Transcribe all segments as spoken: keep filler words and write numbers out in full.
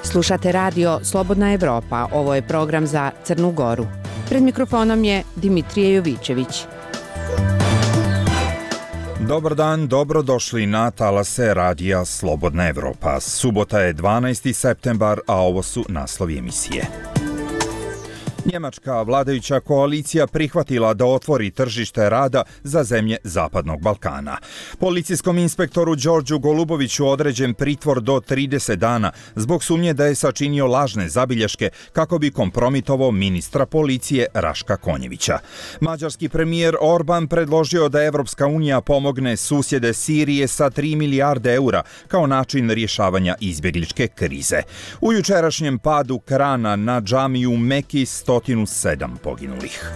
Slušate radio Slobodna Evropa, ovo je program za Crnu Goru. Pred mikrofonom je Dimitrije Jovićević. Dobar dan, dobrodošli na talase radija Slobodna Evropa. Subota je dvanaesti septembar, a ovo su naslovi emisije. Njemačka vladajuća koalicija prihvatila da otvori tržište rada za zemlje Zapadnog Balkana. Policijskom inspektoru Đorđu Goluboviću određen pritvor do trideset dana zbog sumnje da je sačinio lažne zabilješke kako bi kompromitovao ministra policije Raška Konjevića. Mađarski premijer Orban predložio da Evropska unija pomogne susjede Sirije sa tri milijarde eura kao način rješavanja izbjegličke krize. U jučerašnjem padu krana na džamiju Meki sto sedam poginulih.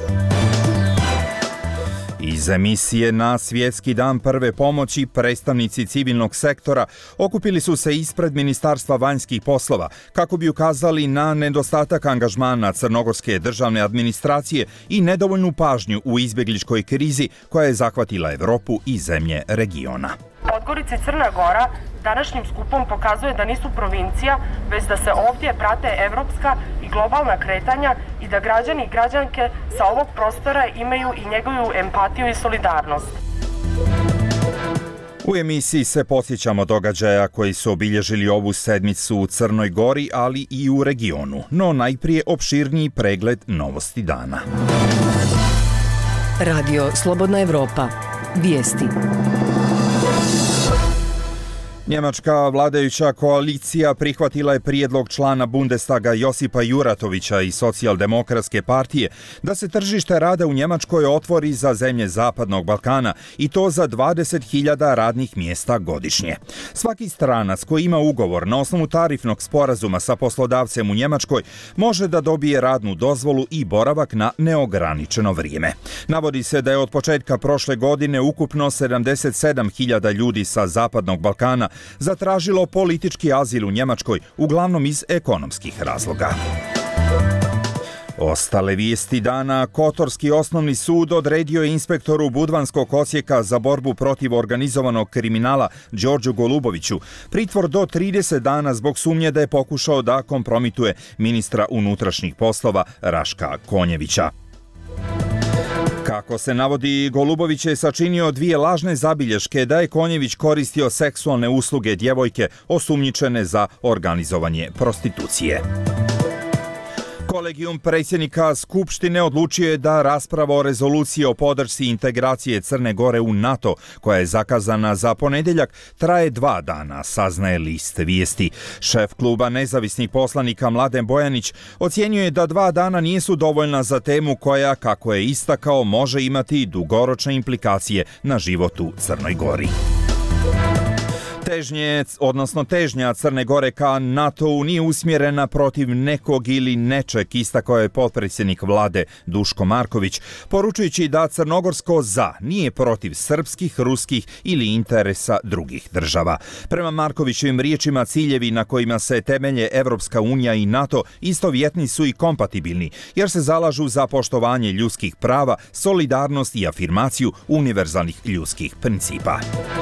Iz emisije na Svjetski dan prve pomoći predstavnici civilnog sektora okupili su se ispred Ministarstva vanjskih poslova kako bi ukazali na nedostatak angažmana crnogorske državne administracije i nedovoljnu pažnju u izbjegličkoj krizi koja je zahvatila Evropu i zemlje regiona. Podgorica i Crna Gora današnjim skupom pokazuje da nisu provincija, već da se ovdje prate evropska i globalna kretanja i da građani i građanke sa ovog prostora imaju i njegovu empatiju i solidarnost. U emisiji se podsjećamo događaja koji su obilježili ovu sedmicu u Crnoj Gori, ali i u regionu. No najprije opširniji pregled novosti dana. Radio Slobodna Evropa. Vijesti. Njemačka vladajuća koalicija prihvatila je prijedlog člana Bundestaga Josipa Juratovića iz Socijaldemokratske partije da se tržište rada u Njemačkoj otvori za zemlje Zapadnog Balkana i to za dvadeset hiljada radnih mjesta godišnje. Svaki stranac koji ima ugovor na osnovu tarifnog sporazuma sa poslodavcem u Njemačkoj može da dobije radnu dozvolu i boravak na neograničeno vrijeme. Navodi se da je od početka prošle godine ukupno sedamdeset sedam hiljada ljudi sa Zapadnog Balkana zatražilo politički azil u Njemačkoj, uglavnom iz ekonomskih razloga. Ostale vijesti dana. Kotorski osnovni sud odredio je inspektoru Budvanskog odsjeka za borbu protiv organizovanog kriminala Đorđu Goluboviću pritvor do trideset dana zbog sumnje da je pokušao da kompromituje ministra unutrašnjih poslova Raška Konjevića. Kako se navodi, Golubović je sačinio dvije lažne zabilješke da je Konjević koristio seksualne usluge djevojke osumnjičene za organizovanje prostitucije. Kolegijum predsjednika Skupštine odlučio je da rasprava o rezoluciji o podršci integracije Crne Gore u NATO, koja je zakazana za ponedjeljak, traje dva dana, saznaje list vijesti. Šef kluba nezavisnih poslanika Mladen Bojanić ocjenjuje da dva dana nisu dovoljna za temu koja, kako je istakao, može imati dugoročne implikacije na život u Crnoj Gori. Težnje, odnosno težnja Crne Gore ka NATO-u nije usmjerena protiv nekog ili nečeg, istakao je potpredsjednik vlade Duško Marković, poručujući da crnogorsko za nije protiv srpskih, ruskih ili interesa drugih država. Prema Markovićevim riječima, ciljevi na kojima se temelje Evropska unija i NATO istovjetni su i kompatibilni, jer se zalažu za poštovanje ljudskih prava, solidarnost i afirmaciju univerzalnih ljudskih principa.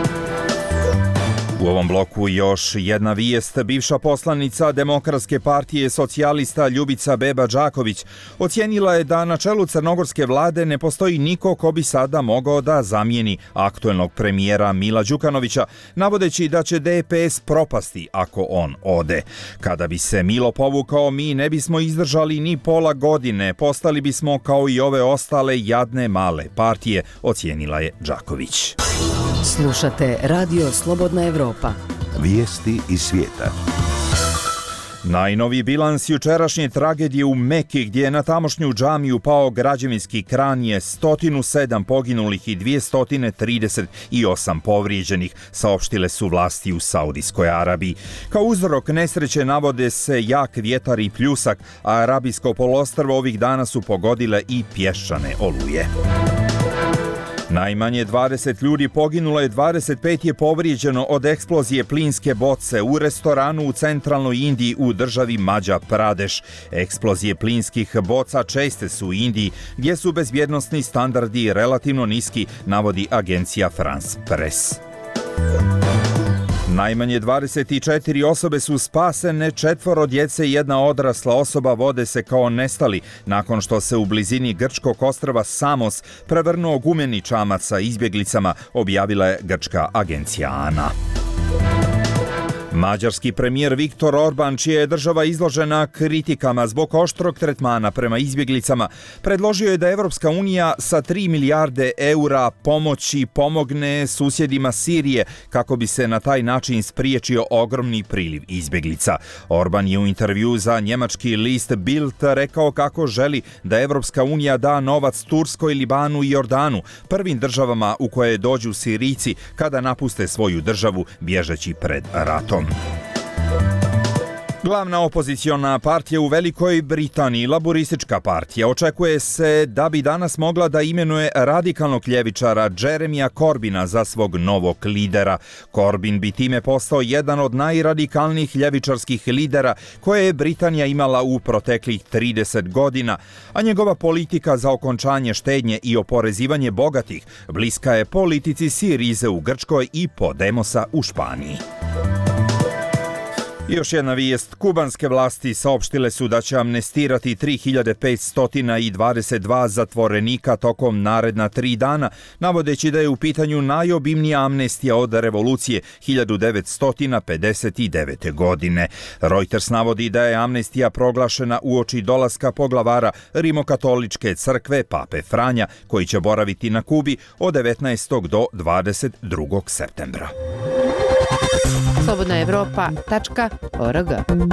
U ovom bloku još jedna vijest. Bivša poslanica Demokratske partije socijalista Ljubica Beba Đaković ocijenila je da na čelu crnogorske vlade ne postoji niko ko bi sada mogao da zamijeni aktuelnog premijera Mila Đukanovića, navodeći da će D P S propasti ako on ode. Kada bi se Milo povukao, mi ne bismo izdržali ni pola godine, postali bismo kao i ove ostale jadne male partije, ocijenila je Đaković. Slušate Radio Slobodna Evropa. Vijesti iz svijeta. Najnoviji bilans jučerašnje tragedije u Meki, gdje je na tamošnju džamiju pao građevinski kran, je sto sedam poginulih i dvjesto trideset osam povrijeđenih, saopštile su vlasti u Saudijskoj Arabiji. Kao uzrok nesreće navode se jak vjetar i pljusak, a Arabijsko poluostrvo ovih dana su pogodile i pješčane oluje. Najmanje dvadeset ljudi poginulo je, dvadeset pet je povrijeđeno od eksplozije plinske boce u restoranu u centralnoj Indiji u državi Madhya Pradeš. Eksplozije plinskih boca česte su u Indiji, gdje su bezbjednosni standardi relativno niski, navodi agencija France Press. Najmanje dvadeset četiri osobe su spasene, četvoro djece i jedna odrasla osoba vode se kao nestali nakon što se u blizini grčkog ostrva Samos prevrnuo gumeni čamac sa izbjeglicama, objavila je grčka agencija ANA. Mađarski premijer Viktor Orban, čija je država izložena kritikama zbog oštrog tretmana prema izbjeglicama, predložio je da Evropska unija sa tri milijarde eura pomoći pomogne susjedima Sirije kako bi se na taj način spriječio ogromni priliv izbjeglica. Orban je u intervju za njemački list Bild rekao kako želi da Evropska unija da novac Turskoj, Libanu i Jordanu, prvim državama u koje dođu Sirijci kada napuste svoju državu bježeći pred ratom. Glavna opoziciona partija u Velikoj Britaniji, Laburistička partija, očekuje se da bi danas mogla da imenuje radikalnog ljevičara Jeremija Corbina za svog novog lidera. Corbyn bi time postao jedan od najradikalnijih ljevičarskih lidera koje je Britanija imala u proteklih trideset godina, a njegova politika za okončanje štednje i oporezivanje bogatih bliska je politici Sirize u Grčkoj i Podemosa u Španiji. Još jedna vijest. Kubanske vlasti saopštile su da će amnestirati tri hiljade petsto dvadeset dva zatvorenika tokom naredna tri dana, navodeći da je u pitanju najobimnija amnestija od revolucije hiljadu devetsto pedeset devete. godine. Reuters navodi da je amnestija proglašena uoči dolaska poglavara Rimokatoličke crkve Pape Franja, koji će boraviti na Kubi od devetnaestog do dvadeset drugog septembra. slobodna evropa tačka org.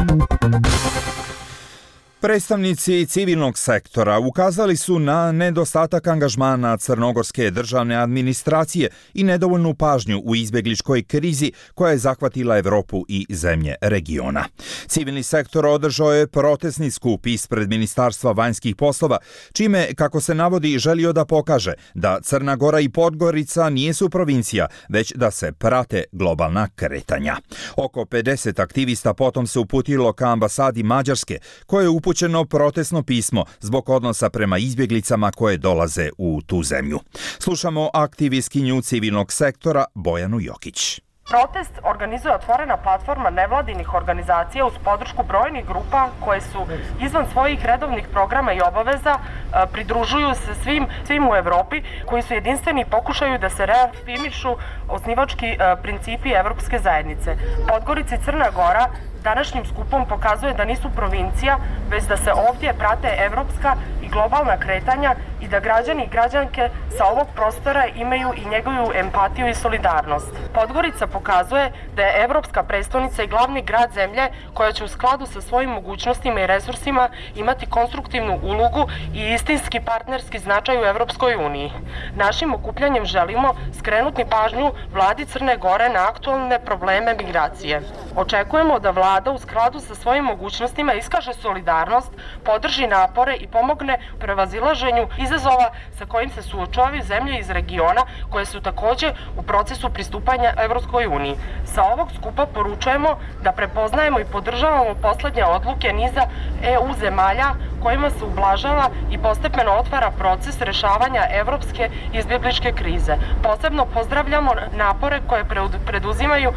Predstavnici civilnog sektora ukazali su na nedostatak angažmana crnogorske državne administracije i nedovoljnu pažnju u izbjegličkoj krizi koja je zahvatila Evropu i zemlje regiona. Civilni sektor održao je protestni skup ispred Ministarstva vanjskih poslova, čime, kako se navodi, želio da pokaže da Crna Gora i Podgorica nijesu provincija, već da se prate globalna kretanja. Oko pedeset aktivista potom se uputilo ka ambasadi Mađarske, koje je upućeno protestno pismo zbog odnosa prema izbjeglicama koje dolaze u tu zemlju. Slušamo aktivistkinju civilnog sektora Bojanu Jokić. Protest organizuje otvorena platforma nevladinih organizacija uz podršku brojnih grupa koje su izvan svojih redovnih programa i obaveza pridružuju se svim, svim u Evropi koji su jedinstveni i pokušaju da se reafirmišu osnivački principi Evropske zajednice. Podgorica i Crna Gora današnjim skupom pokazuje da nisu provincija, već da se ovdje prate evropska i globalna kretanja i da građani i građanke sa ovog prostora imaju i njegovu empatiju i solidarnost. Podgorica pokazuje da je evropska prestolnica i glavni grad zemlje koja će u skladu sa svojim mogućnostima i resursima imati konstruktivnu ulogu i istinski partnerski značaj u Evropskoj uniji. Našim okupljanjem želimo skrenuti pažnju vladi Crne Gore na aktualne probleme migracije. Očekujemo da vlada u skladu sa svojim mogućnostima iskaže solidarnost, podrži napore i pomogne u prevazilaženju izazova sa kojim se suočavaju zemlje iz regiona koje su također u procesu pristupanja Evropskoj uniji. Sa ovog skupa poručujemo da prepoznajemo i podržavamo posljednje odluke niza E U zemalja kojima se ublažava i postepeno otvara proces rešavanja evropske izbjegličke krize. Posebno pozdravljamo napore koje preduzimaju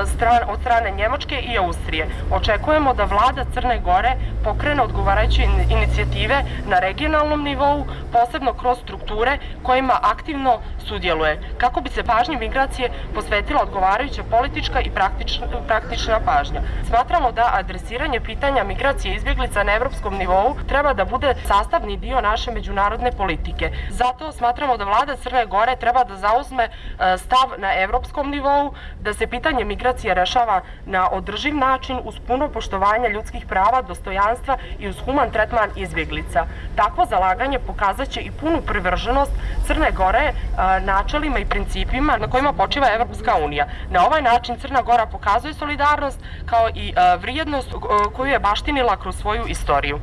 od strane Njemačke i Austrije. Očekujemo da vlada Crne Gore pokrene odgovarajuće inicijative na regionalnom nivou, posebno kroz strukture kojima aktivno sudjeluje, kako bi se pažnji migracije posvetila odgovarajuća politička i praktična, praktična pažnja. Smatramo da adresiranje pitanja migracije i izbjeglica na evropskom nivou treba da bude sastavni dio naše međunarodne politike. Zato smatramo da vlada Crne Gore treba da zauzme stav na evropskom nivou, da se pitanje migracije rešava na održiv način uz puno poštovanje ljudskih prava, dostojanstva i uz human tretman izbjeglica. Takvo zalaganje pokazat će i punu privrženost Crne Gore načelima i principima na kojima počiva Evropska unija. Na ovaj način Crna Gora pokazuje solidarnost kao i vrijednost koju je baštinila kroz svoju istoriju.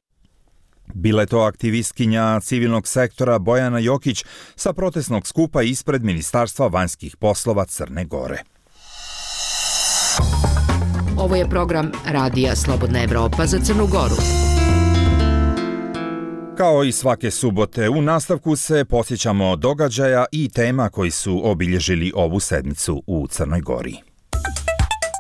Bila je to aktivistkinja civilnog sektora Bojana Jokić sa protestnog skupa ispred Ministarstva vanjskih poslova Crne Gore. Ovo je program Radija Slobodna Evropa za Crnu Goru. Kao i svake subote, u nastavku se posjećamo događaja i tema koji su obilježili ovu sedmicu u Crnoj Gori.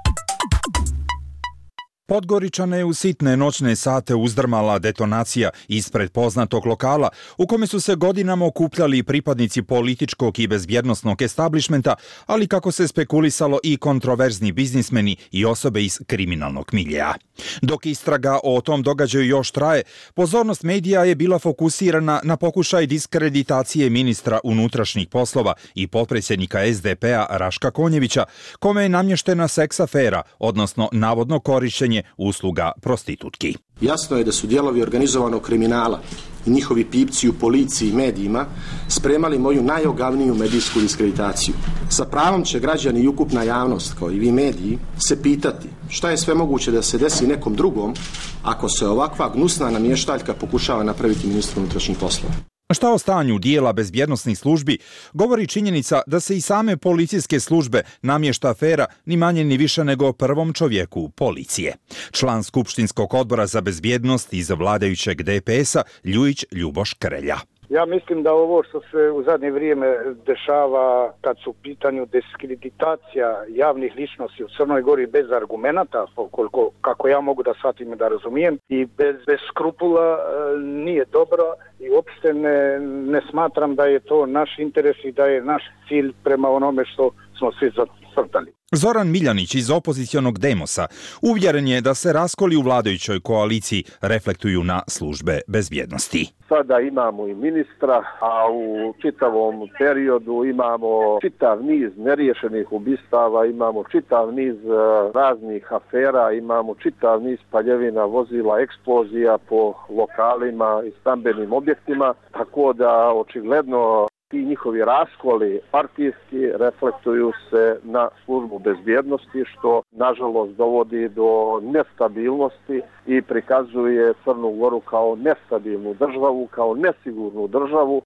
Podgoričane je u sitne noćne sate uzdrmala detonacija ispred poznatog lokala u kome su se godinama okupljali pripadnici političkog i bezbjednosnog establišmenta, ali kako se spekulisalo i kontroverzni biznismeni i osobe iz kriminalnog miljeja. Dok istraga o tom događaju još traje, pozornost medija je bila fokusirana na pokušaj diskreditacije ministra unutrašnjih poslova i potpredsjednika es de pe-a Raška Konjevića, kome je namještena seks afera, odnosno navodno korišćenje usluga prostitutki. Jasno je da su dijelovi organizovanog kriminala i njihovi pipci u policiji i medijima spremali moju najogavniju medijsku diskreditaciju. Sa pravom će građani i ukupna javnost, kao i vi mediji, se pitati šta je sve moguće da se desi nekom drugom ako se ovakva gnusna namještaljka pokušava napraviti ministru unutrašnjih poslova. Šta o stanju dijela bezbjednosnih službi govori činjenica da se i same policijske službe namješta afera ni manje ni više nego prvom čovjeku policije. Član Skupštinskog odbora za bezbjednost iz vladajućeg de pe es-a Ljujić Ljuboš Krelja. Ja mislim da ovo što se u zadnje vrijeme dešava kad su u pitanju diskreditacija javnih ličnosti u Crnoj Gori bez argumenata, koliko, kako ja mogu da shvatim i da razumijem, i bez, bez skrupula nije dobro i uopšte ne, ne smatram da je to naš interes i da je naš cilj prema onome što smo svi zacrtali. Zoran Miljanić iz opozicionog Demosa uvjeren je da se raskoli u vladajućoj koaliciji reflektuju na službe bezbjednosti. Sada imamo i ministra, a u čitavom periodu imamo čitav niz neriješenih ubistava, imamo čitav niz raznih afera, imamo čitav niz paljevina vozila, eksplozija po lokalima i stambenim objektima, tako da očigledno ti njihovi raskoli partijski reflektuju se na službu bezbjednosti, što nažalost dovodi do nestabilnosti i prikazuje Crnu Goru kao nestabilnu državu, kao nesigurnu državu.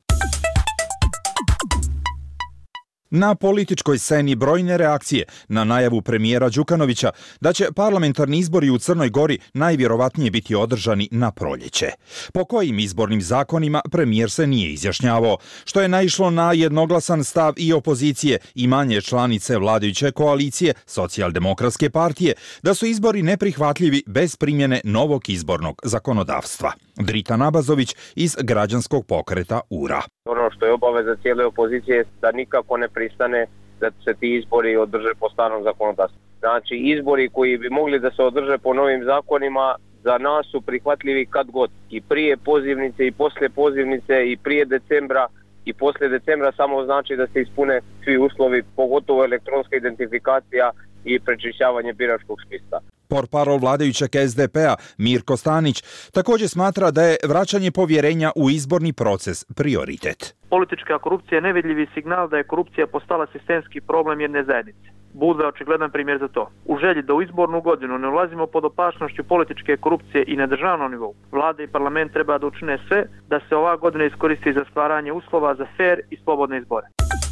Na političkoj sceni brojne reakcije na najavu premijera Đukanovića da će parlamentarni izbori u Crnoj Gori najvjerovatnije biti održani na proljeće. Po kojim izbornim zakonima premijer se nije izjašnjavao, što je naišlo na jednoglasan stav i opozicije i manje članice vladajuće koalicije Socijaldemokratske partije da su izbori neprihvatljivi bez primjene novog izbornog zakonodavstva. Drita Nabazović iz građanskog pokreta U R A. Ono što je obaveza cijele opozicije da nikako ne pristane da se ti izbori održe po starom zakonodavstvu. Znači, izbori koji bi mogli da se održe po novim zakonima za nas su prihvatljivi kad god. I prije pozivnice i poslije pozivnice i prije decembra i poslije decembra samo znači da se ispune svi uslovi, pogotovo elektronska identifikacija i prečišćavanje biračkog spisa. Portparol vladajućeg es de pe-a Mirko Stanić također smatra da je vraćanje povjerenja u izborni proces prioritet. Politička korupcija je nevidljivi signal da je korupcija postala sistemski problem jedne zajednice. Budva je očigledan primjer za to. U želji da u izbornu godinu ne ulazimo pod opašnošću političke korupcije i na državnom nivou, vlada i parlament treba da učine sve da se ova godina iskoristi za stvaranje uslova za fer i slobodne izbore.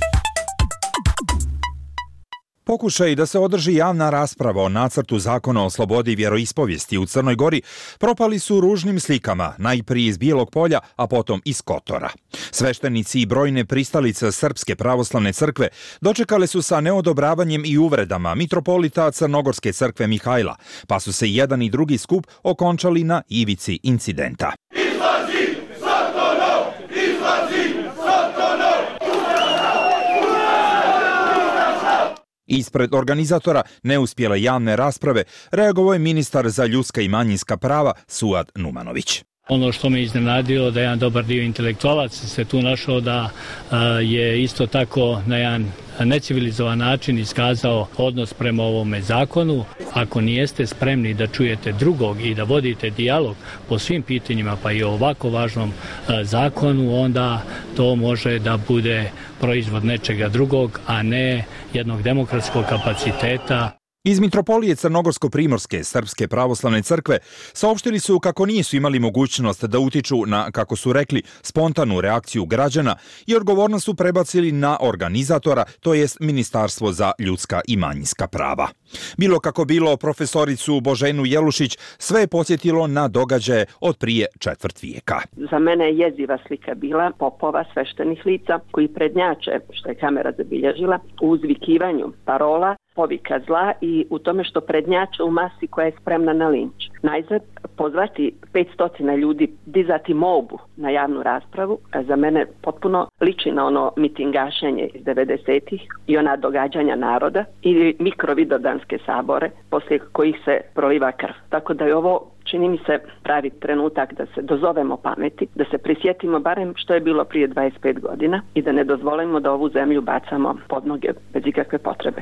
Pokušaj da se održi javna rasprava o nacrtu zakona o slobodi vjeroispovijesti u Crnoj Gori propali su ružnim slikama, najprije iz Bijelog polja, a potom iz Kotora. Sveštenici i brojne pristalice Srpske pravoslavne crkve dočekale su sa neodobravanjem i uvredama mitropolita Crnogorske crkve Mihajla, pa su se jedan i drugi skup okončali na ivici incidenta. Ispred organizatora neuspjele javne rasprave reagovao je ministar za ljudska i manjinska prava Suad Numanović. Ono što me iznenadilo da jedan dobar dio intelektualaca se tu našao da je isto tako na jedan necivilizovan način iskazao odnos prema ovome zakonu. Ako nijeste spremni da čujete drugog i da vodite dijalog po svim pitanjima, pa i o ovako važnom zakonu, onda to može da bude proizvod nečega drugog, a ne jednog demokratskog kapaciteta. Iz Mitropolije Crnogorsko-Primorske Srpske pravoslavne crkve saopštili su kako nisu imali mogućnost da utiču na, kako su rekli, spontanu reakciju građana i odgovornost su prebacili na organizatora, to jest Ministarstvo za ljudska i manjinska prava. Bilo kako bilo, profesoricu Boženu Jelušić sve je podsjetilo na događaje od prije četvrt vijeka. Za mene je jeziva slika bila popova sveštenih lica koji prednjače, što je kamera zabilježila, u uzvikivanju parola povika zla i u tome što prednjače u masi koja je spremna na linč. Najzad, pozvati petsto ljudi, dizati molbu na javnu raspravu, za mene potpuno liči na ono mitingašenje iz devedesetih i ona događanja naroda ili mikrovidodanske sabore poslije kojih se proliva krv. Tako da je ovo, čini mi se, pravi trenutak da se dozovemo pameti, da se prisjetimo barem što je bilo prije dvadeset pet godina i da ne dozvolimo da ovu zemlju bacamo pod noge bez ikakve potrebe.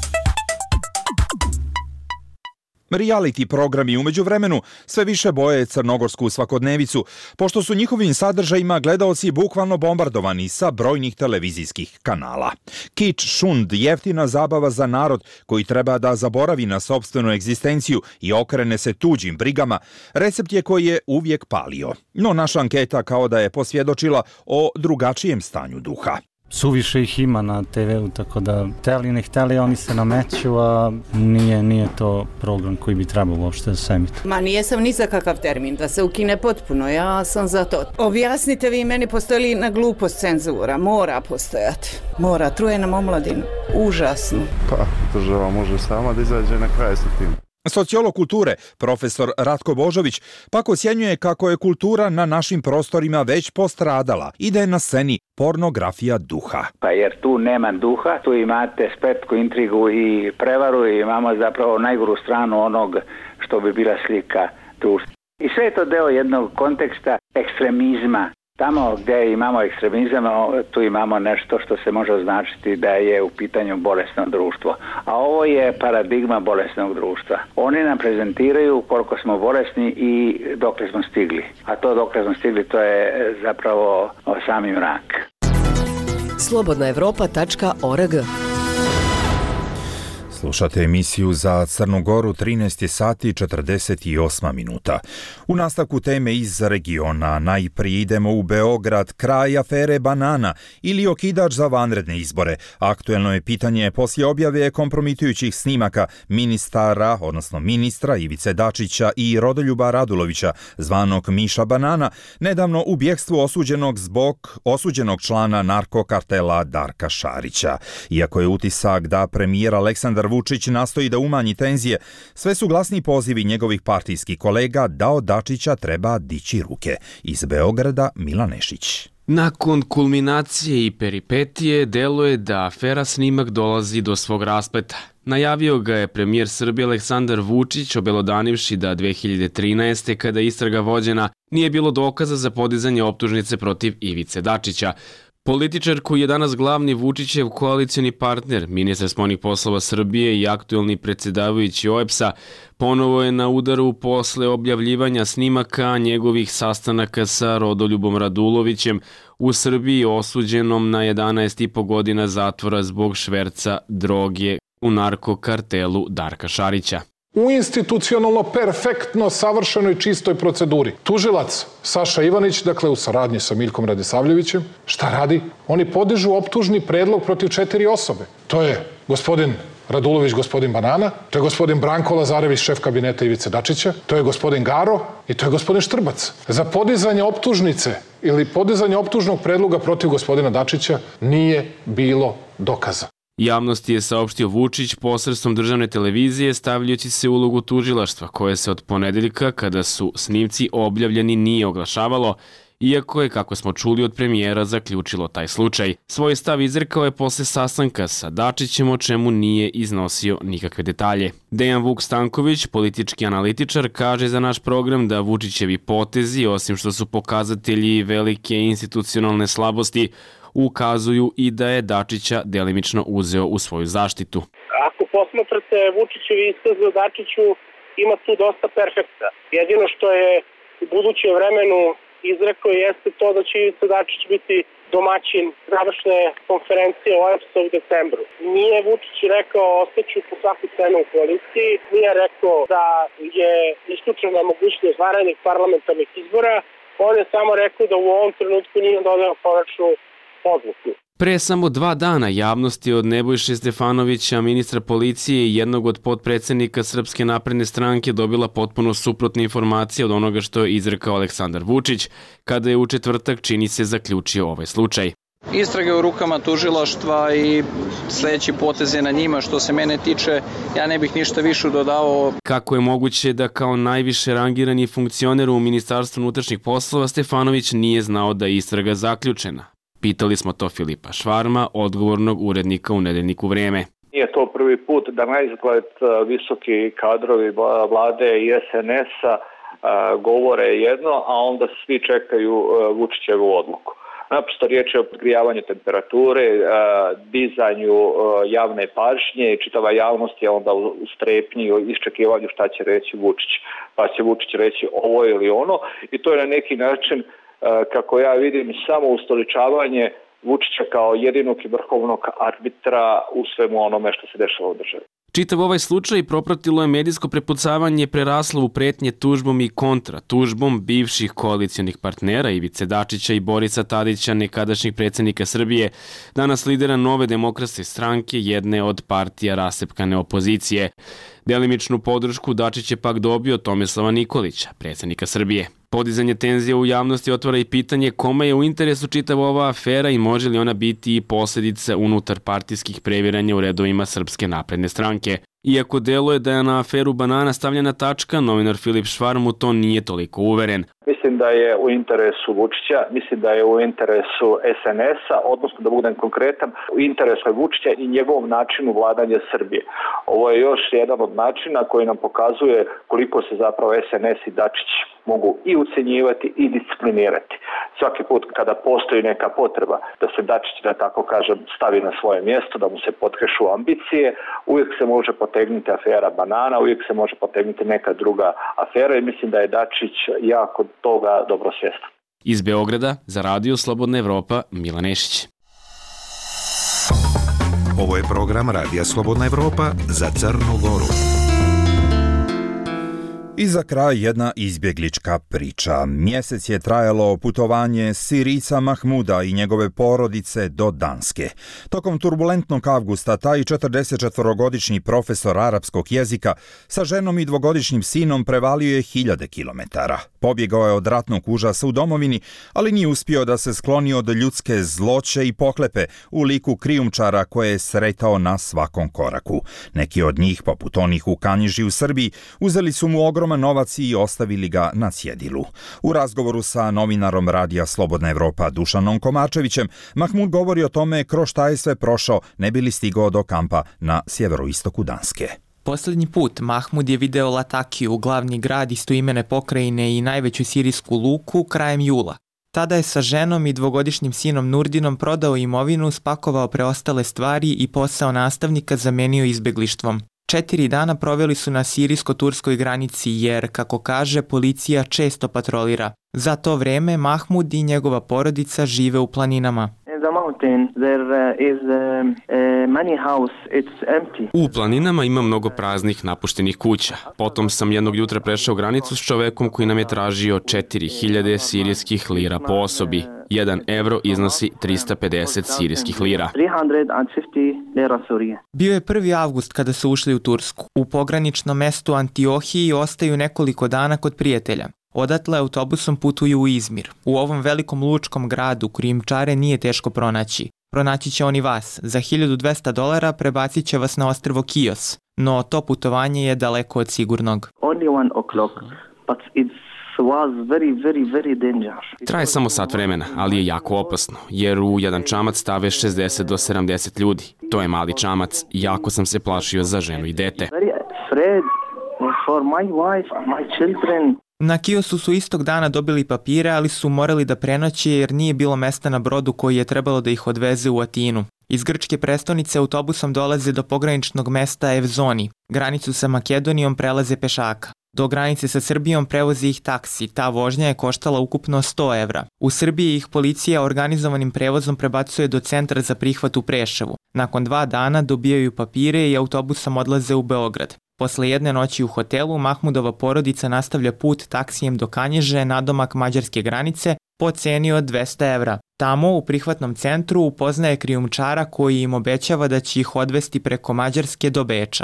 Reality programi umeđu vremenu sve više boje crnogorsku svakodnevicu, pošto su njihovim sadržajima gledaoci bukvalno bombardovani sa brojnih televizijskih kanala. Kič, šund, jeftina zabava za narod koji treba da zaboravi na sopstvenu egzistenciju i okrene se tuđim brigama, recept je koji je uvijek palio. No naša anketa kao da je posvjedočila o drugačijem stanju duha. Suviše ih ima na te veu, tako da hteli ne hteli oni se nameću, a nije, nije to program koji bi trebao uopšte da se emiti. Ma nijesam ni za kakav termin, da se ukine potpuno, ja sam za to. Objasnite vi meni, postoji li na glupost cenzura? Mora postojati. Mora, truje nam omladinu. Užasno. Pa, država može sama da izađe na kraj sa tim. Sociolog kulture, profesor Ratko Božović, pak osjenjuje kako je kultura na našim prostorima već postradala i da je na sceni pornografija duha. Pa jer tu nema duha, tu imate spletku, intrigu i prevaru i imamo zapravo najgoru stranu onog što bi bila slika društva. I sve je to deo jednog konteksta ekstremizma. Tamo gdje imamo ekstremizam, tu imamo nešto što se može označiti da je u pitanju bolesno društvo. A ovo je paradigma bolesnog društva. Oni nam prezentiraju koliko smo bolesni i dokle smo stigli. A to dokle smo stigli, to je zapravo sami mrak. slobodna evropa tačka org. Slušate emisiju za Crnu Goru, trinaest sati i četrdeset osam minuta. U nastavku teme iz regiona najprije idemo u Beograd, kraj afere Banana ili okidač za vanredne izbore. Aktuelno je pitanje poslije objave kompromitujućih snimaka ministara, odnosno ministra Ivice Dačića i Rodoljuba Radulovića, zvanog Miša Banana, nedavno u bjegstvu osuđenog zbog osuđenog člana narkokartela Darka Šarića. Iako je utisak da premijer Aleksandar Vučić nastoji da umanji tenzije, sve su glasni pozivi njegovih partijskih kolega da od Dačića treba dići ruke. Iz Beograda Milan Nešić. Nakon kulminacije i peripetije, deluje da afera snimak dolazi do svog raspleta. Najavio ga je premijer Srbije Aleksandar Vučić, obelodanivši da dve hiljade trinaeste. kada je istraga vođena, nije bilo dokaza za podizanje optužnice protiv Ivice Dačića. Političar koji je danas glavni Vučićev koalicioni partner, ministar spoljnih poslova Srbije i aktuelni predsjedavajući O E B S-a, ponovo je na udaru posle objavljivanja snimaka njegovih sastanaka sa Rodoljubom Radulovićem u Srbiji, osuđenom na jedanaest i po godina zatvora zbog šverca droge u narkokartelu Darka Šarića. U institucionalno perfektno savršenoj čistoj proceduri. Tužilac Saša Ivanić, dakle u saradnji sa Miljkom Radisavljevićem, šta radi? Oni podižu optužni predlog protiv četiri osobe. To je gospodin Radulović, gospodin Banana, to je gospodin Branko Lazarević, šef kabineta Ivice Dačića, to je gospodin Garo i to je gospodin Štrbac. Za podizanje optužnice ili podizanje optužnog predloga protiv gospodina Dačića nije bilo dokaza. Javnosti je saopštio Vučić posredstvom državne televizije, stavljajući se u ulogu tužilaštva, koje se od ponedeljka, kada su snimci objavljeni, nije oglašavalo, iako je, kako smo čuli od premijera, zaključilo taj slučaj. Svoj stav izrekao je posle sastanka sa Dačićem, o čemu nije iznosio nikakve detalje. Dejan Vuk Stanković, politički analitičar, kaže za naš program da Vučićevi potezi, osim što su pokazatelji velike institucionalne slabosti, ukazuju i da je Dačića delimično uzeo u svoju zaštitu. Ako posmatrate Vučićevi iskaz o Dačiću, ima tu dosta perfekta. Jedino što je u budućem vremenu izrekao jeste to da će Ivica Dačić biti domaćin završne konferencije O E B S-a u decembru. Nije Vučić rekao ostaću po svaku cenu u koaliciji, nije rekao da je isključena mogućnost vanrednih parlamentarnih izbora, on je samo rekao da u ovom trenutku nije dodao konačnu odluku. Pre samo dva dana javnost je od Nebojše Stefanovića, ministra policije i jednog od potpredsednika Srpske napredne stranke, dobila potpuno suprotne informacije od onoga što je izrekao Aleksandar Vučić, kada je u četvrtak, čini se, zaključio ovaj slučaj. Istrage u rukama tužilaštva i sledeći potez je na njima. Što se mene tiče, ja ne bih ništa više dodao. Kako je moguće da kao najviše rangirani funkcioner u Ministarstvu unutrašnjih poslova Stefanović nije znao da je istraga zaključena? Pitali smo to Filipa Švarma, odgovornog urednika u nedeljniku Vreme. Nije to prvi put da na izgled visoki kadrovi vlade i es en es-a govore jedno, a onda svi čekaju Vučićevu odluku. Naprosto riječ je o podgrijavanju temperature, dizanju javne pažnje i čitava javnost je onda u strepnji i iščekivanju šta će reći Vučić. Pa će Vučić reći ovo ili ono i to je na neki način, kako ja vidim, samo ustoličavanje Vučića kao jedinog i vrhovnog arbitra u svemu onome što se dešava u državi. Čitav ovaj slučaj propratilo je medijsko prepucavanje preraslo u pretnje tužbom i kontra tužbom bivših koalicijonih partnera Ivice Dačića i Borisa Tadića, nekadašnjeg predsjednika Srbije, danas lidera Nove demokratske stranke, jedne od partija rasepkane opozicije. Delimičnu podršku Dačić je pak dobio Tomislava Nikolića, predsjednika Srbije. Podizanje tenzija u javnosti otvara i pitanje kome je u interesu čitava ova afera i može li ona biti i posljedica unutar partijskih previranja u redovima Srpske napredne stranke. Iako deluje da je na aferu banana stavljena tačka, novinar Filip Švarm u to nije toliko uveren. Mislim da je u interesu Vučića, mislim da je u interesu es en es-a, odnosno da budem konkretan, u interesu Vučića i njegovom načinu vladanja Srbije. Ovo je još jedan od načina koji nam pokazuje koliko se zapravo es en es i Dačić mogu i ucenjivati i disciplinirati. Svaki put kada postoji neka potreba da se Dačić, da tako kažem, stavi na svoje mjesto, da mu se potkešu ambicije, uvijek se može potegnuti afera banana, uvijek se može potegnuti neka druga afera i mislim da je Dačić jako toga dobro svjestan. Iz Beograda za Radio Slobodna Evropa, Milan Nešić. Ovo je program Radija Slobodna Evropa za Crnu Goru. I za kraj jedna izbjeglička priča. Mjesec je trajalo putovanje Sirica Mahmuda i njegove porodice do Danske. Tokom turbulentnog avgusta taj četrdesetčetvorogodišnji profesor arapskog jezika sa ženom i dvogodišnjim sinom prevalio je hiljade kilometara. Pobjegao je od ratnog užasa u domovini, ali nije uspio da se skloni od ljudske zloće i pohlepe u liku krijumčara koje je sretao na svakom koraku. Neki od njih, poput onih u Kanjiži u Srbiji, uzeli su mu ogroman novac i ostavili ga na cjedilu. U razgovoru sa novinarom Radija Slobodna Evropa Dušanom Komarčevićem, Mahmud govori o tome kroz šta je sve prošao ne bi li stigao do kampa na sjeveroistoku Danske. Posljednji put Mahmud je video Latakiju, glavni grad istoimene pokrajine i najveću sirijsku luku, krajem jula. Tada je sa ženom i dvogodišnjim sinom Nurdinom prodao imovinu, spakovao preostale stvari i posao nastavnika zamenio izbeglištvom. Četiri dana proveli su na sirijsko-turskoj granici jer, kako kaže, policija često patrolira. Za to vreme Mahmud i njegova porodica žive u planinama. U planinama ima mnogo praznih napuštenih kuća. Potom sam jednog jutra prešao granicu s čovekom koji nam je tražio četiri hiljade sirijskih lira po osobi. Jedan evro iznosi trista pedeset sirijskih lira. Bio je prvi avgust kada su ušli u Tursku. U pograničnom mestu Antiohiji ostaju nekoliko dana kod prijatelja. Odatle autobusom putuju u Izmir. U ovom velikom lučkom gradu krijumčare nije teško pronaći. Pronaći će oni vas. Za hiljadu dvesta dolara prebacit će vas na ostrvo Kios. No to putovanje je daleko od sigurnog. Traje samo sat vremena, ali je jako opasno, jer u jedan čamac stave šezdeset do sedamdeset ljudi. To je mali čamac, jako sam se plašio za ženu i dete. Na Kiosu su istog dana dobili papire, ali su morali da prenoće jer nije bilo mesta na brodu koji je trebalo da ih odveze u Atinu. Iz grčke prestonice autobusom dolaze do pograničnog mesta Evzoni. Granicu sa Makedonijom prelaze pešaka. Do granice sa Srbijom prevozi ih taksi, ta vožnja je koštala ukupno sto evra. U Srbiji ih policija organizovanim prevozom prebacuje do centra za prihvat u Preševu. Nakon dva dana dobijaju papire i autobusom odlaze u Beograd. Posle jedne noći u hotelu, Mahmudova porodica nastavlja put taksijem do Kanjiže, nadomak mađarske granice, po ceni od dvesta evra. Tamo, u prihvatnom centru, upoznaje krijumčara koji im obećava da će ih odvesti preko Mađarske do Beča.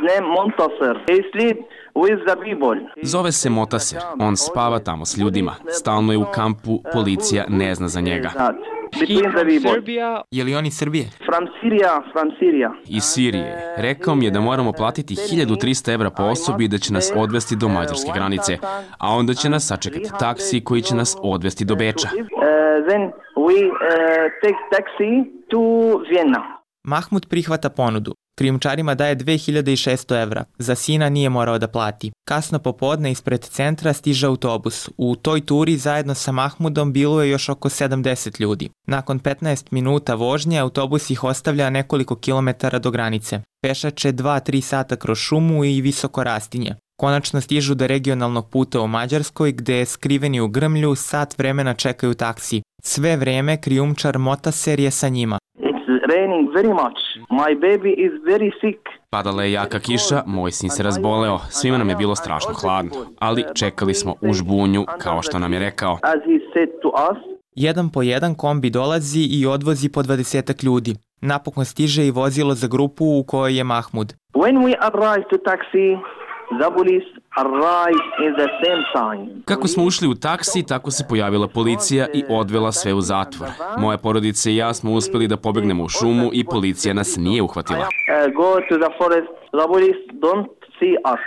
Zove se Motaser, on spava tamo s ljudima. Stalno je u kampu, policija ne zna za njega. Je li on iz Srbije? From Syria, from Syria. Iz Sirije. Rekao mi je da moramo platiti hiljadu trista evra po osobi i da će nas odvesti do mađarske granice, a onda će nas sačekati taksi koji će nas odvesti do Beča. Uh, then we uh, take taxi to Vienna. Mahmud prihvata ponudu. Krijumčarima daje dve hiljade šesto evra. Za sina nije morao da plati. Kasno popodne ispred centra stiže autobus. U toj turi zajedno sa Mahmudom bilo je još oko sedamdeset ljudi. Nakon petnaest minuta vožnje autobus ih ostavlja nekoliko kilometara do granice. Pešače dva do tri sata kroz šumu i visoko rastinje. Konačno stižu do regionalnog puta u Mađarskoj gde skriveni u grmlju sat vremena čekaju taksi. Sve vreme krijumčar Motaser je sa njima. Raining very much. My baby is very sick. Padala je jaka kiša, moj sin se razboleo, svima nam je bilo strašno hladno, ali čekali smo u žbunju, kao što nam je rekao. As he said to us, jedan po jedan kombi dolazi i odvozi po dvadesetak ljudi. Napokon stiže i vozilo za grupu u kojoj je Mahmud. When we arrive to taxi, the police arrive in the same time. Kako smo ušli u taksi, tako se pojavila policija i odvela sve u zatvor. Moja porodica i ja smo uspeli da pobegnemo u šumu i policija nas nije uhvatila. Uh, go to the forest. The police don't see us.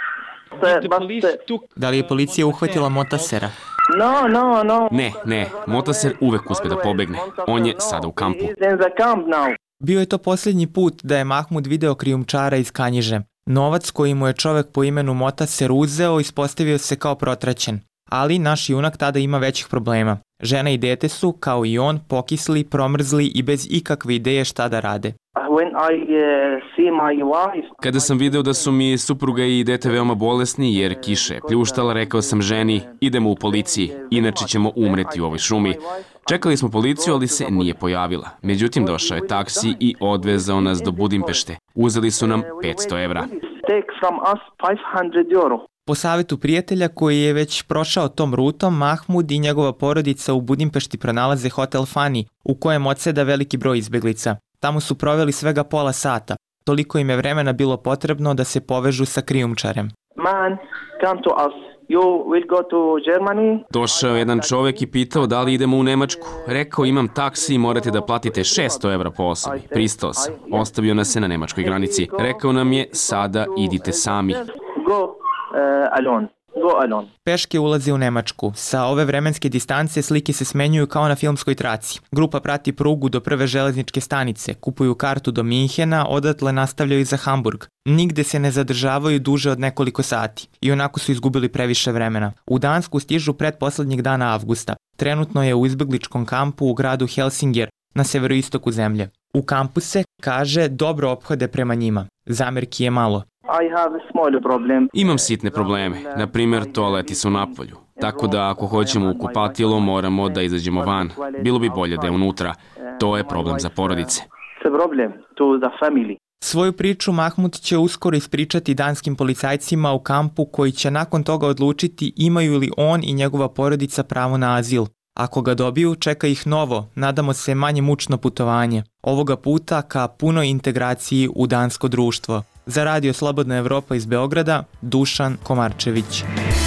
Uh, but, Da li je policija uhvatila Motasera? No, no, no. Ne, ne, Motaser uvek uspe da pobegne. On je sada u kampu. He is in the camp now. Bio je to posljednji put da je Mahmud video krijumčara iz Kanjiže. Novac koji mu je čovek po imenu Motaser uzeo ispostavio se kao protraćen. Ali naš junak tada ima većih problema. Žena i dete su, kao i on, pokisli, promrzli i bez ikakve ideje šta da rade. When I uh, see my wife, Kada sam video da su mi supruga i dete veoma bolesni jer kiše pljuštala, rekao sam ženi, idemo u policiji, inače ćemo umreti u ovoj šumi. Čekali smo policiju, ali se nije pojavila. Međutim, došao je taksi i odvezao nas do Budimpešte. Uzeli su nam petsto evra. take from us five hundred euro. Po savjetu prijatelja koji je već prošao tom rutom, Mahmud i njegova porodica u Budimpešti pronalaze hotel Fani, u kojem odseda veliki broj izbeglica. Tamo su proveli svega pola sata. Toliko im je vremena bilo potrebno da se povežu sa krijumčarem. Man, come to us. You will go to Germany. Došao je jedan čovek i pitao da li idemo u Nemačku. Rekao, imam taksi i morate da platite šesto evra po osobi. Pristao sam. Ostavio nas se na nemačkoj granici. Rekao nam je, sada idite sami. Go uh, alone. Go alone. Peške ulaze u Nemačku. Sa ove vremenske distance slike se smenjuju kao na filmskoj traci. Grupa prati prugu do prve železničke stanice, kupuju kartu do Minhena, odatle nastavljaju za Hamburg. Nigde se ne zadržavaju duže od nekoliko sati. I onako su izgubili previše vremena. U Dansku stižu pretposlednjeg dana avgusta. Trenutno je u izbegličkom kampu u gradu Helsinger, na severoistoku zemlje. U kampu se, kaže, dobro ophode prema njima. Zamerki je malo. I have a small problem. Imam sitne probleme, na primjer toaleti su napolju, tako da ako hoćemo u kupatilo moramo da izađemo van. Bilo bi bolje da je unutra, to je problem za porodice. It's a problem to the family. Svoju priču Mahmud će uskoro ispričati danskim policajcima u kampu koji će nakon toga odlučiti imaju li on i njegova porodica pravo na azil. Ako ga dobiju, čeka ih novo, nadamo se manje mučno putovanje. Ovoga puta ka punoj integraciji u dansko društvo. Za Radio Slobodna Evropa iz Beograda, Dušan Komarčević.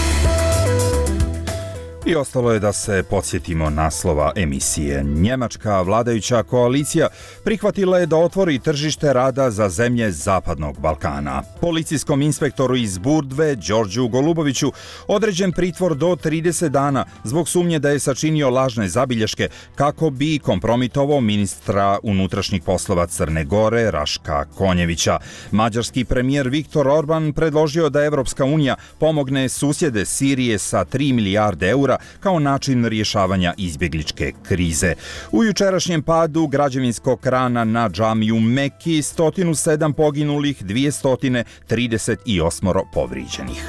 I ostalo je da se podsjetimo naslova emisije. Njemačka vladajuća koalicija prihvatila je da otvori tržište rada za zemlje Zapadnog Balkana. Policijskom inspektoru iz Burdve, Đorđu Goluboviću, određen pritvor do trideset dana zbog sumnje da je sačinio lažne zabilješke kako bi kompromitovao ministra unutrašnjih poslova Crne Gore, Raška Konjevića. Mađarski premijer Viktor Orban predložio da Evropska unija pomogne susjede Sirije sa tri milijarde eura kao način rješavanja izbjegličke krize. U jučerašnjem padu građevinskog krana na džamiju Meki sto sedam poginulih, dvjesto trideset osam povrijeđenih.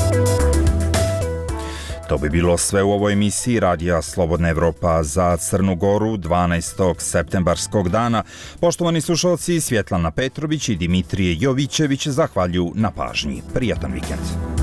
To bi bilo sve u ovoj emisiji Radija Slobodna Evropa za Crnu Goru dvanaestog septembarskog dana. Poštovani slušalci, Svjetlana Petrović i Dimitrije Jovićević zahvaljuju na pažnji. Prijatan vikend.